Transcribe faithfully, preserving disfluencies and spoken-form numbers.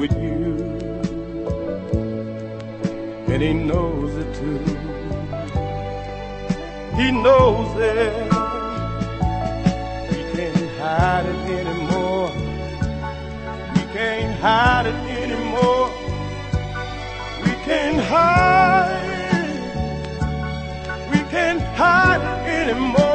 with you, and he knows it too. He knows it. We can't hide it anymore. We can't hide it anymore. We can't hide. We can't hide it anymore.